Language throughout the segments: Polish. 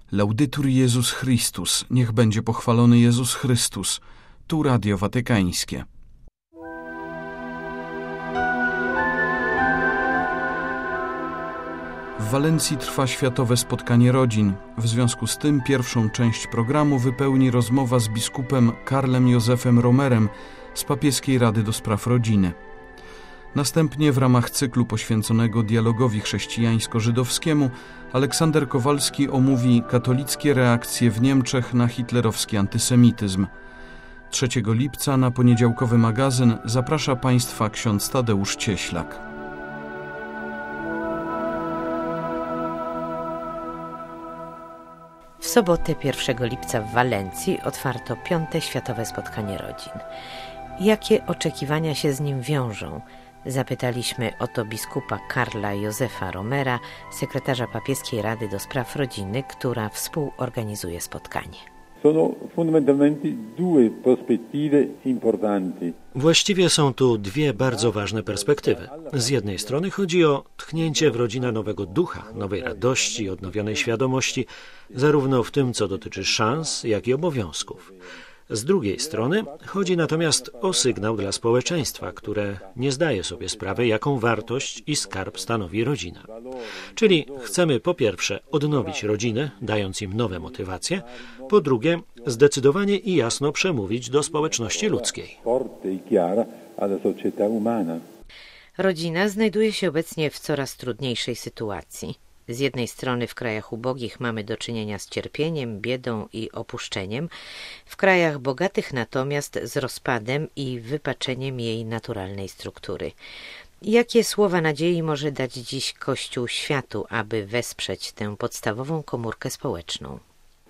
Laudetur Jezus Chrystus, niech będzie pochwalony Jezus Chrystus. Tu Radio Watykańskie. W Walencji trwa Światowe Spotkanie Rodzin. W związku z tym pierwszą część programu wypełni rozmowa z biskupem Karlem Józefem Romerem z Papieskiej Rady do Spraw Rodziny. Następnie w ramach cyklu poświęconego dialogowi chrześcijańsko-żydowskiemu Aleksander Kowalski omówi katolickie reakcje w Niemczech na hitlerowski antysemityzm. 3 lipca na poniedziałkowy magazyn zaprasza Państwa ksiądz Tadeusz Cieślak. W sobotę 1 lipca w Walencji otwarto 5. Światowe Spotkanie Rodzin. Jakie oczekiwania się z nim wiążą? Zapytaliśmy o to biskupa Karla Józefa Romera, sekretarza Papieskiej Rady do Spraw Rodziny, która współorganizuje spotkanie. Właściwie są tu dwie bardzo ważne perspektywy. Z jednej strony chodzi o tchnięcie w rodzinę nowego ducha, nowej radości, odnowionej świadomości, zarówno w tym, co dotyczy szans, jak i obowiązków. Z drugiej strony chodzi natomiast o sygnał dla społeczeństwa, które nie zdaje sobie sprawy, jaką wartość i skarb stanowi rodzina. Czyli chcemy po pierwsze odnowić rodziny, dając im nowe motywacje, po drugie zdecydowanie i jasno przemówić do społeczności ludzkiej. Rodzina znajduje się obecnie w coraz trudniejszej sytuacji. Z jednej strony w krajach ubogich mamy do czynienia z cierpieniem, biedą i opuszczeniem, w krajach bogatych natomiast z rozpadem i wypaczeniem jej naturalnej struktury. Jakie słowa nadziei może dać dziś Kościół światu, aby wesprzeć tę podstawową komórkę społeczną?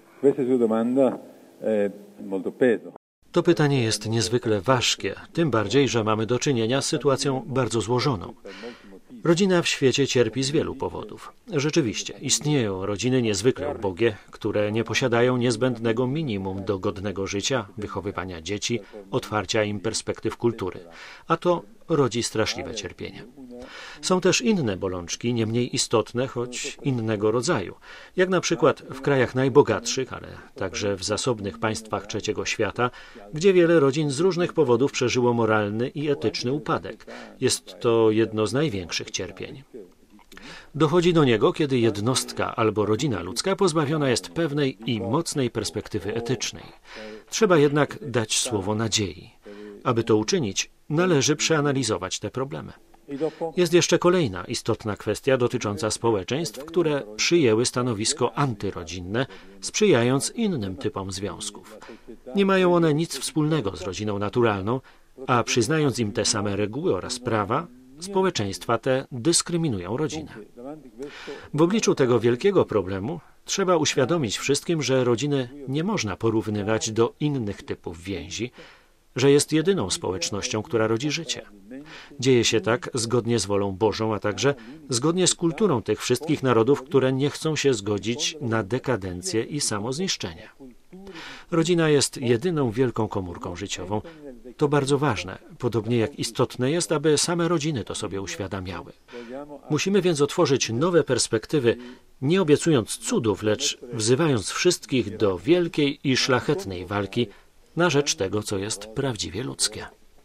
To pytanie jest niezwykle ważkie, tym bardziej, że mamy do czynienia z sytuacją bardzo złożoną. Rodzina w świecie cierpi z wielu powodów. Rzeczywiście, istnieją rodziny niezwykle ubogie, które nie posiadają niezbędnego minimum do godnego życia, wychowywania dzieci, otwarcia im perspektyw kultury, a to rodzi straszliwe cierpienie. Są też inne bolączki, nie mniej istotne, choć innego rodzaju, jak na przykład w krajach najbogatszych, ale także w zasobnych państwach trzeciego świata, gdzie wiele rodzin z różnych powodów przeżyło moralny i etyczny upadek. Jest to jedno z największych cierpień. Dochodzi do niego, kiedy jednostka albo rodzina ludzka pozbawiona jest pewnej i mocnej perspektywy etycznej. Trzeba jednak dać słowo nadziei. Aby to uczynić, należy przeanalizować te problemy. Jest jeszcze kolejna istotna kwestia dotycząca społeczeństw, które przyjęły stanowisko antyrodzinne, sprzyjając innym typom związków. Nie mają one nic wspólnego z rodziną naturalną, a przyznając im te same reguły oraz prawa, społeczeństwa te dyskryminują rodzinę. W obliczu tego wielkiego problemu trzeba uświadomić wszystkim, że rodziny nie można porównywać do innych typów więzi, że jest jedyną społecznością, która rodzi życie. Dzieje się tak zgodnie z wolą Bożą, a także zgodnie z kulturą tych wszystkich narodów, które nie chcą się zgodzić na dekadencję i samozniszczenie. Rodzina jest jedyną wielką komórką życiową. To bardzo ważne, podobnie jak istotne jest, aby same rodziny to sobie uświadamiały. Musimy więc otworzyć nowe perspektywy, nie obiecując cudów, lecz wzywając wszystkich do wielkiej i szlachetnej walki na rzecz tego, co jest prawdziwie ludzkie.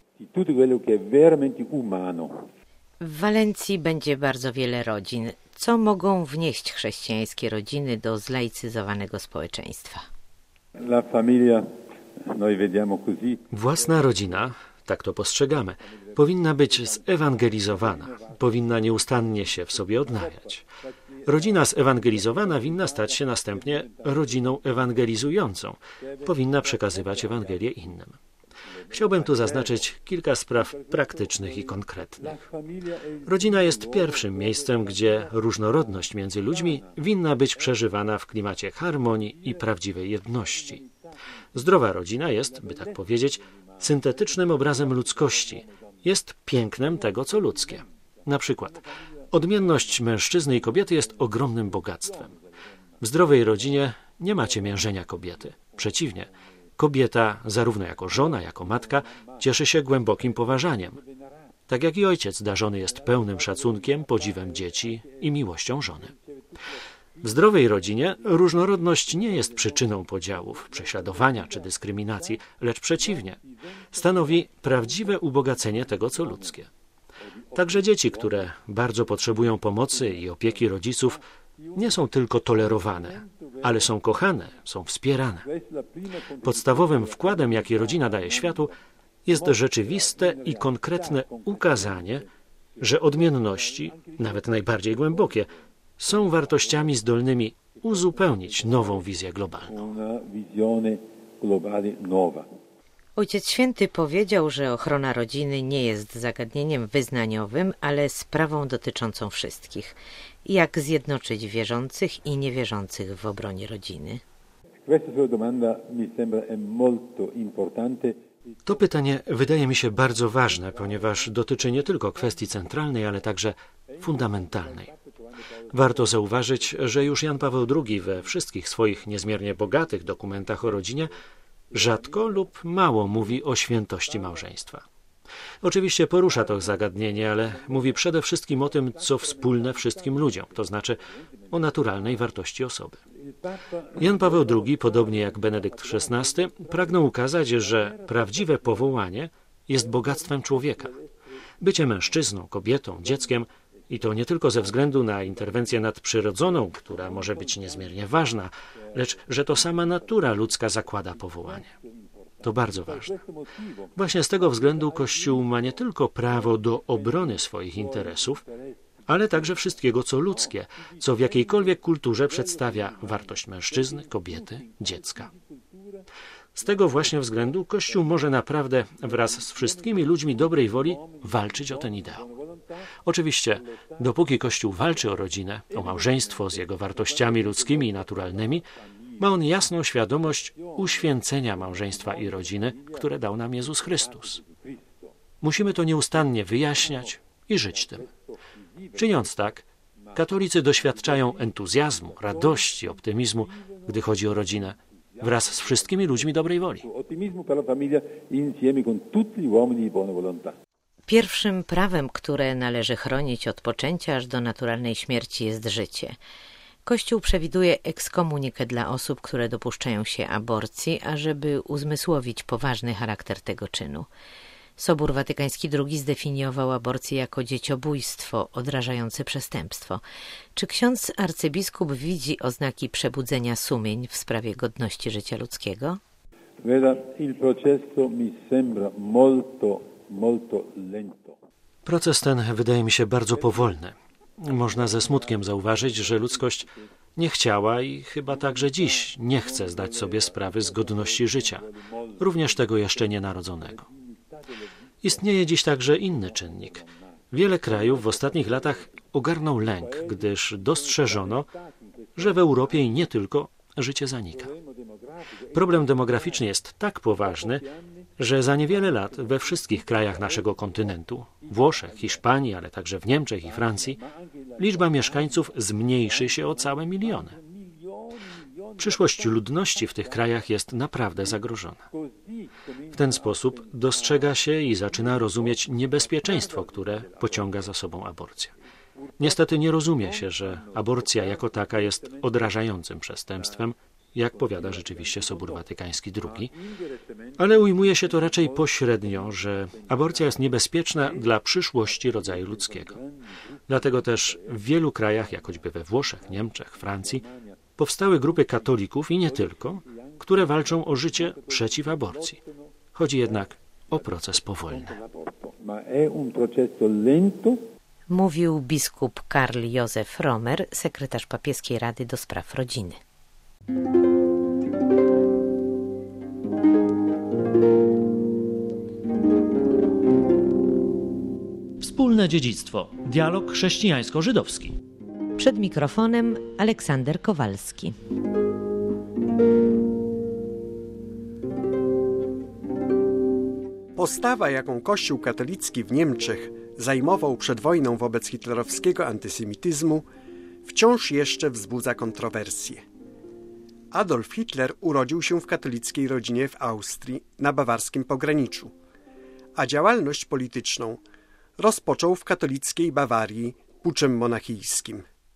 W Walencji będzie bardzo wiele rodzin. Co mogą wnieść chrześcijańskie rodziny do zlaicyzowanego społeczeństwa? Własna rodzina, tak to postrzegamy, powinna być zewangelizowana, powinna nieustannie się w sobie odnawiać. Rodzina zewangelizowana winna stać się następnie rodziną ewangelizującą, powinna przekazywać Ewangelię innym. Chciałbym tu zaznaczyć kilka spraw praktycznych i konkretnych. Rodzina jest pierwszym miejscem, gdzie różnorodność między ludźmi winna być przeżywana w klimacie harmonii i prawdziwej jedności. Zdrowa rodzina jest, by tak powiedzieć, syntetycznym obrazem ludzkości, jest pięknem tego, co ludzkie. Na przykład odmienność mężczyzny i kobiety jest ogromnym bogactwem. W zdrowej rodzinie nie ma ciemiężenia kobiety. Przeciwnie, kobieta, zarówno jako żona, jako matka, cieszy się głębokim poważaniem. Tak jak i ojciec darzony jest pełnym szacunkiem, podziwem dzieci i miłością żony. W zdrowej rodzinie różnorodność nie jest przyczyną podziałów, prześladowania czy dyskryminacji, lecz przeciwnie, stanowi prawdziwe ubogacenie tego, co ludzkie. Także dzieci, które bardzo potrzebują pomocy i opieki rodziców, nie są tylko tolerowane, ale są kochane, są wspierane. Podstawowym wkładem, jaki rodzina daje światu, jest rzeczywiste i konkretne ukazanie, że odmienności, nawet najbardziej głębokie, są wartościami zdolnymi uzupełnić nową wizję globalną. Ojciec Święty powiedział, że ochrona rodziny nie jest zagadnieniem wyznaniowym, ale sprawą dotyczącą wszystkich. Jak zjednoczyć wierzących i niewierzących w obronie rodziny? To pytanie wydaje mi się bardzo ważne, ponieważ dotyczy nie tylko kwestii centralnej, ale także fundamentalnej. Warto zauważyć, że już Jan Paweł II we wszystkich swoich niezmiernie bogatych dokumentach o rodzinie rzadko lub mało mówi o świętości małżeństwa. Oczywiście porusza to zagadnienie, ale mówi przede wszystkim o tym, co wspólne wszystkim ludziom, to znaczy o naturalnej wartości osoby. Jan Paweł II, podobnie jak Benedykt XVI, pragnął ukazać, że prawdziwe powołanie jest bogactwem człowieka. Bycie mężczyzną, kobietą, dzieckiem i to nie tylko ze względu na interwencję nadprzyrodzoną, która może być niezmiernie ważna, lecz że to sama natura ludzka zakłada powołanie. To bardzo ważne. Właśnie z tego względu Kościół ma nie tylko prawo do obrony swoich interesów, ale także wszystkiego, co ludzkie, co w jakiejkolwiek kulturze przedstawia wartość mężczyzny, kobiety, dziecka. Z tego właśnie względu Kościół może naprawdę wraz z wszystkimi ludźmi dobrej woli walczyć o ten ideał. Oczywiście, dopóki Kościół walczy o rodzinę, o małżeństwo z jego wartościami ludzkimi i naturalnymi, ma on jasną świadomość uświęcenia małżeństwa i rodziny, które dał nam Jezus Chrystus. Musimy to nieustannie wyjaśniać i żyć tym. Czyniąc tak, katolicy doświadczają entuzjazmu, radości, optymizmu, gdy chodzi o rodzinę, wraz z wszystkimi ludźmi dobrej woli. Pierwszym prawem, które należy chronić od poczęcia aż do naturalnej śmierci, jest życie. Kościół przewiduje ekskomunikę dla osób, które dopuszczają się aborcji, ażeby uzmysłowić poważny charakter tego czynu. Sobór Watykański II zdefiniował aborcję jako dzieciobójstwo odrażające przestępstwo. Czy ksiądz arcybiskup widzi oznaki przebudzenia sumień w sprawie godności życia ludzkiego? Proces ten wydaje mi się bardzo powolny. Można ze smutkiem zauważyć, że ludzkość nie chciała i chyba także dziś nie chce zdać sobie sprawy z godności życia, również tego jeszcze nienarodzonego. Istnieje dziś także inny czynnik. Wiele krajów w ostatnich latach ogarnął lęk, gdyż dostrzeżono, że w Europie i nie tylko życie zanika. Problem demograficzny jest tak poważny, że za niewiele lat we wszystkich krajach naszego kontynentu, Włoszech, Hiszpanii, ale także w Niemczech i Francji, liczba mieszkańców zmniejszy się o całe miliony. Przyszłość ludności w tych krajach jest naprawdę zagrożona. W ten sposób dostrzega się i zaczyna rozumieć niebezpieczeństwo, które pociąga za sobą aborcję. Niestety nie rozumie się, że aborcja jako taka jest odrażającym przestępstwem, jak powiada rzeczywiście Sobór Watykański II, ale ujmuje się to raczej pośrednio, że aborcja jest niebezpieczna dla przyszłości rodzaju ludzkiego. Dlatego też w wielu krajach, jak choćby we Włoszech, Niemczech, Francji, powstały grupy katolików i nie tylko, które walczą o życie przeciw aborcji. Chodzi jednak o proces powolny. Mówił biskup Karl Józef Romer, sekretarz papieskiej Rady do Spraw Rodziny. Wspólne dziedzictwo. Dialog chrześcijańsko-żydowski. Przed mikrofonem Aleksander Kowalski. Postawa, jaką Kościół katolicki w Niemczech zajmował przed wojną wobec hitlerowskiego antysemityzmu, wciąż jeszcze wzbudza kontrowersje. Adolf Hitler urodził się w katolickiej rodzinie w Austrii na bawarskim pograniczu, a działalność polityczną rozpoczął w katolickiej Bawarii puczem monachijskim.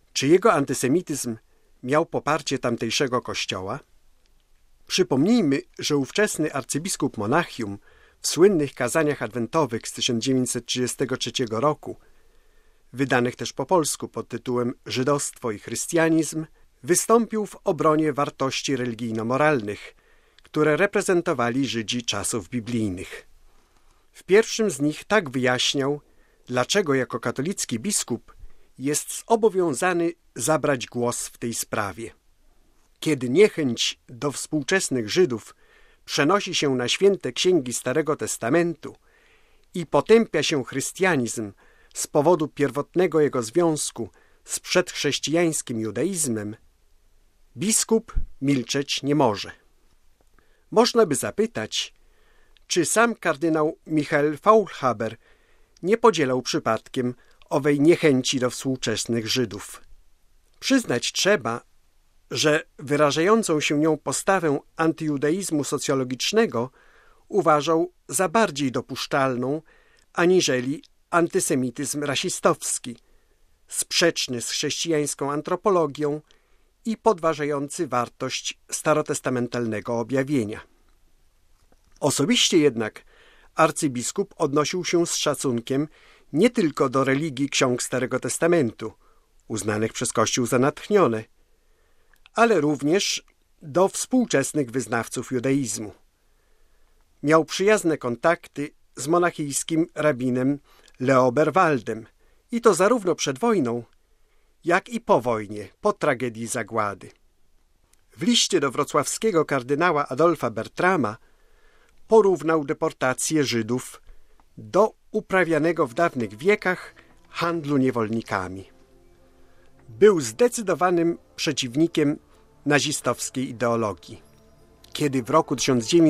Czy jego antysemityzm miał poparcie tamtejszego kościoła? Przypomnijmy, że ówczesny arcybiskup Monachium w słynnych kazaniach adwentowych z 1933 roku, wydanych też po polsku pod tytułem Żydostwo i chrystianizm, wystąpił w obronie wartości religijno-moralnych, które reprezentowali Żydzi czasów biblijnych. W pierwszym z nich tak wyjaśniał, dlaczego jako katolicki biskup jest zobowiązany zabrać głos w tej sprawie. Kiedy niechęć do współczesnych Żydów przenosi się na święte księgi Starego Testamentu i potępia się chrystianizm z powodu pierwotnego jego związku z przedchrześcijańskim judaizmem, biskup milczeć nie może. Można by zapytać, czy sam kardynał Michael Faulhaber nie podzielał przypadkiem owej niechęci do współczesnych Żydów. Przyznać trzeba, że wyrażającą się nią postawę antyjudaizmu socjologicznego uważał za bardziej dopuszczalną aniżeli antysemityzm rasistowski, sprzeczny z chrześcijańską antropologią i podważający wartość starotestamentalnego objawienia. Osobiście jednak arcybiskup odnosił się z szacunkiem nie tylko do religii ksiąg Starego Testamentu, uznanych przez Kościół za natchnione, ale również do współczesnych wyznawców judaizmu. Miał przyjazne kontakty z monachijskim rabinem Leo Berwaldem i to zarówno przed wojną, jak i po wojnie, po tragedii zagłady. W liście do wrocławskiego kardynała Adolfa Bertrama porównał deportację Żydów do uprawianego w dawnych wiekach handlu niewolnikami. Był zdecydowanym przeciwnikiem nazistowskiej ideologii. Kiedy w roku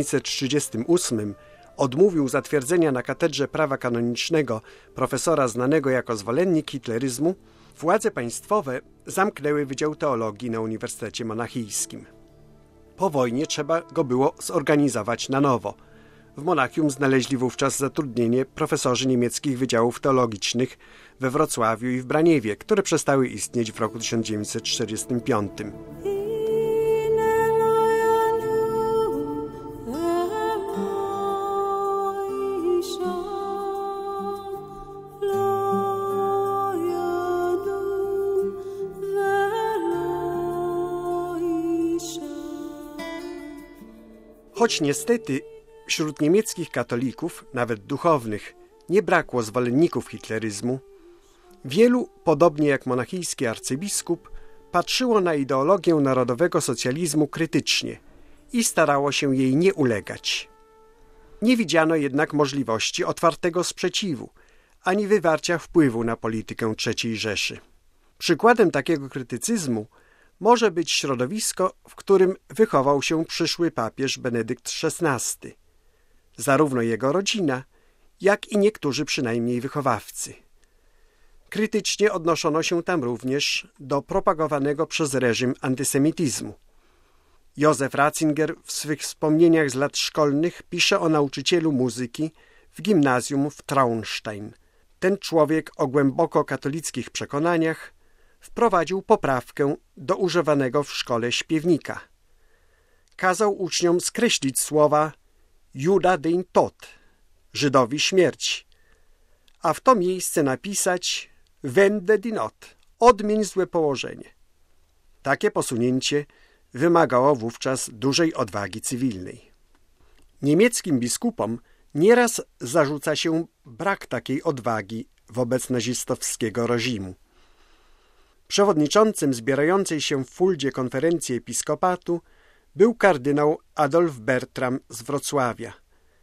1938 odmówił zatwierdzenia na katedrze prawa kanonicznego profesora znanego jako zwolennik hitleryzmu, władze państwowe zamknęły Wydział Teologii na Uniwersytecie Monachijskim. Po wojnie trzeba go było zorganizować na nowo. W Monachium znaleźli wówczas zatrudnienie profesorzy niemieckich wydziałów teologicznych we Wrocławiu i w Braniewie, które przestały istnieć w roku 1945. Choć niestety wśród niemieckich katolików, nawet duchownych, nie brakło zwolenników hitleryzmu, wielu, podobnie jak monachijski arcybiskup, patrzyło na ideologię narodowego socjalizmu krytycznie i starało się jej nie ulegać. Nie widziano jednak możliwości otwartego sprzeciwu, ani wywarcia wpływu na politykę III Rzeszy. Przykładem takiego krytycyzmu może być środowisko, w którym wychował się przyszły papież Benedykt XVI. Zarówno jego rodzina, jak i niektórzy przynajmniej wychowawcy. Krytycznie odnoszono się tam również do propagowanego przez reżim antysemityzmu. Józef Ratzinger w swych wspomnieniach z lat szkolnych pisze o nauczycielu muzyki w gimnazjum w Traunstein. Ten człowiek o głęboko katolickich przekonaniach wprowadził poprawkę do używanego w szkole śpiewnika. Kazał uczniom skreślić słowa Juda den Tod, Żydowi śmierć, a w to miejsce napisać Wende die Not, odmień złe położenie. Takie posunięcie wymagało wówczas dużej odwagi cywilnej. Niemieckim biskupom nieraz zarzuca się brak takiej odwagi wobec nazistowskiego reżimu. Przewodniczącym zbierającej się w Fuldzie konferencji episkopatu był kardynał Adolf Bertram z Wrocławia.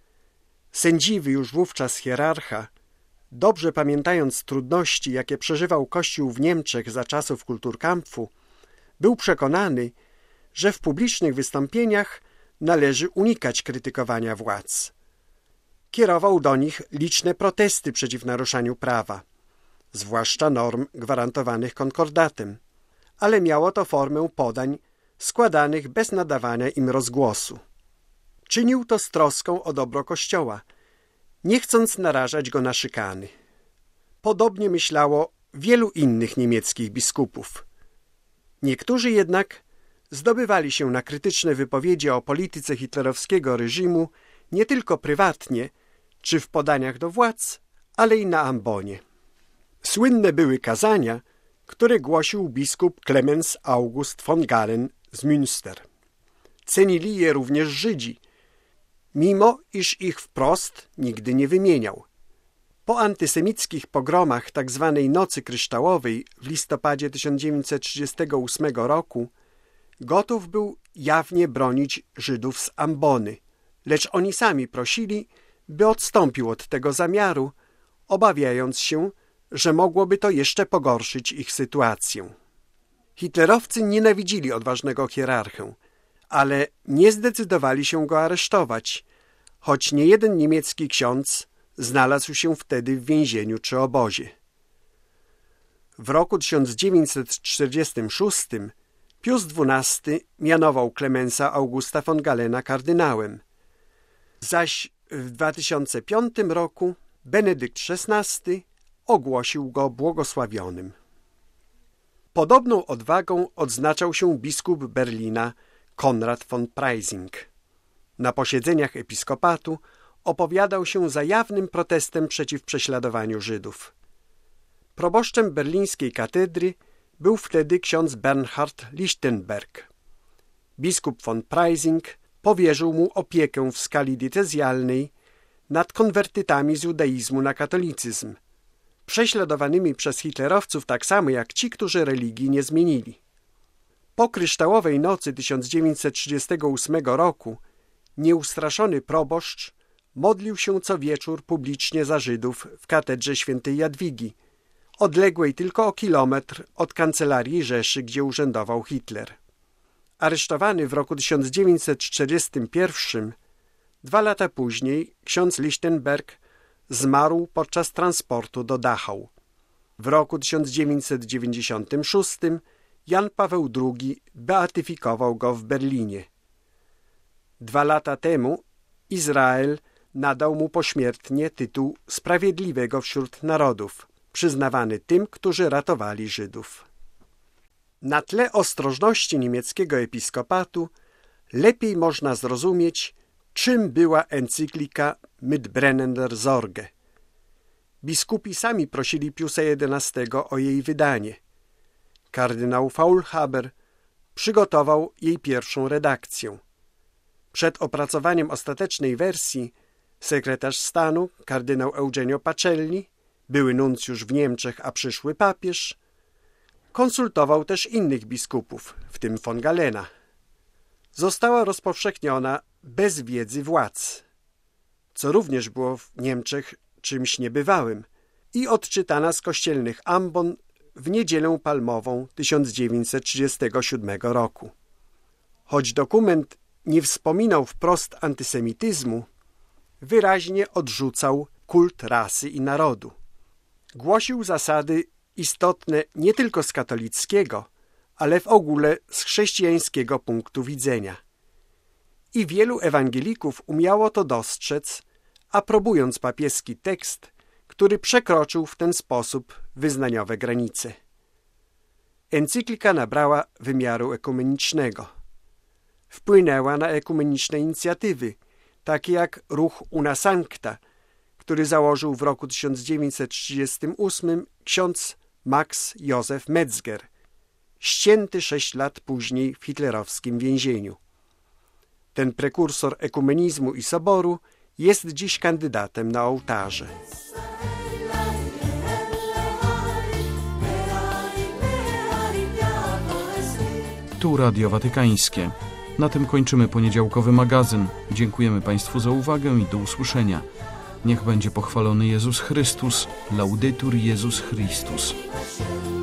Sędziwy już wówczas hierarcha, dobrze pamiętając trudności, jakie przeżywał Kościół w Niemczech za czasów Kulturkampfu, był przekonany, że w publicznych wystąpieniach należy unikać krytykowania władz. Kierował do nich liczne protesty przeciw naruszaniu prawa, zwłaszcza norm gwarantowanych konkordatem, ale miało to formę podań składanych bez nadawania im rozgłosu. Czynił to z troską o dobro Kościoła, nie chcąc narażać go na szykany. Podobnie myślało wielu innych niemieckich biskupów. Niektórzy jednak zdobywali się na krytyczne wypowiedzi o polityce hitlerowskiego reżimu nie tylko prywatnie czy w podaniach do władz, ale i na ambonie. Słynne były kazania, które głosił biskup Clemens August von Galen z Münster. Cenili je również Żydzi, mimo iż ich wprost nigdy nie wymieniał. Po antysemickich pogromach tzw. Nocy Kryształowej w listopadzie 1938 roku gotów był jawnie bronić Żydów z ambony, lecz oni sami prosili, by odstąpił od tego zamiaru, obawiając się, że mogłoby to jeszcze pogorszyć ich sytuację. Hitlerowcy nienawidzili odważnego hierarchę, ale nie zdecydowali się go aresztować, choć niejeden niemiecki ksiądz znalazł się wtedy w więzieniu czy obozie. W roku 1946 Pius XII mianował Clemensa Augusta von Galena kardynałem, zaś w 2005 roku Benedykt XVI ogłosił go błogosławionym. Podobną odwagą odznaczał się biskup Berlina Konrad von Preysing. Na posiedzeniach episkopatu opowiadał się za jawnym protestem przeciw prześladowaniu Żydów. Proboszczem berlińskiej katedry był wtedy ksiądz Bernhard Lichtenberg. Biskup von Preysing powierzył mu opiekę w skali diecezjalnej nad konwertytami z judaizmu na katolicyzm, prześladowanymi przez hitlerowców tak samo jak ci, którzy religii nie zmienili. Po kryształowej nocy 1938 roku nieustraszony proboszcz modlił się co wieczór publicznie za Żydów w katedrze świętej Jadwigi, odległej tylko o kilometr od kancelarii Rzeszy, gdzie urzędował Hitler. Aresztowany w roku 1941, 2 lata później ksiądz Lichtenberg zmarł podczas transportu do Dachau. W roku 1996 Jan Paweł II beatyfikował go w Berlinie. 2 lata temu Izrael nadał mu pośmiertnie tytuł Sprawiedliwego wśród Narodów, przyznawany tym, którzy ratowali Żydów. Na tle ostrożności niemieckiego episkopatu lepiej można zrozumieć, czym była encyklika Mit brennender Sorge. Biskupi sami prosili Piusa XI o jej wydanie. Kardynał Faulhaber przygotował jej pierwszą redakcję. Przed opracowaniem ostatecznej wersji sekretarz stanu kardynał Eugenio Pacelli, były nuncjusz w Niemczech, a przyszły papież, konsultował też innych biskupów, w tym von Galena. Została rozpowszechniona bez wiedzy władz, co również było w Niemczech czymś niebywałym, i odczytana z kościelnych ambon w Niedzielę Palmową 1937 roku. Choć dokument nie wspominał wprost antysemityzmu, wyraźnie odrzucał kult rasy i narodu. Głosił zasady istotne nie tylko z katolickiego, ale w ogóle z chrześcijańskiego punktu widzenia. I wielu ewangelików umiało to dostrzec, aprobując papieski tekst, który przekroczył w ten sposób wyznaniowe granice. Encyklika nabrała wymiaru ekumenicznego. Wpłynęła na ekumeniczne inicjatywy, takie jak ruch Una Sancta, który założył w roku 1938 ksiądz Max Józef Metzger, ścięty 6 lat później w hitlerowskim więzieniu. Ten prekursor ekumenizmu i soboru jest dziś kandydatem na ołtarze. Tu Radio Watykańskie. Na tym kończymy poniedziałkowy magazyn. Dziękujemy Państwu za uwagę i do usłyszenia. Niech będzie pochwalony Jezus Chrystus. Laudetur Jezus Chrystus.